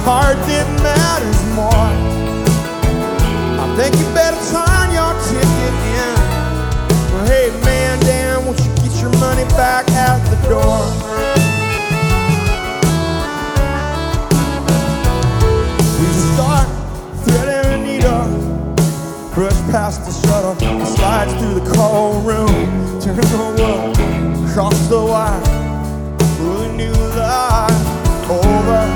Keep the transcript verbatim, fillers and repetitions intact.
heart that matters more. I think you better turn your ticket in. Well, hey man, damn, won't you get your money back at the door? We start threading a needle, brush past the shuttle, slides through the cold room, turn the wood, cross the wire, through the new light, over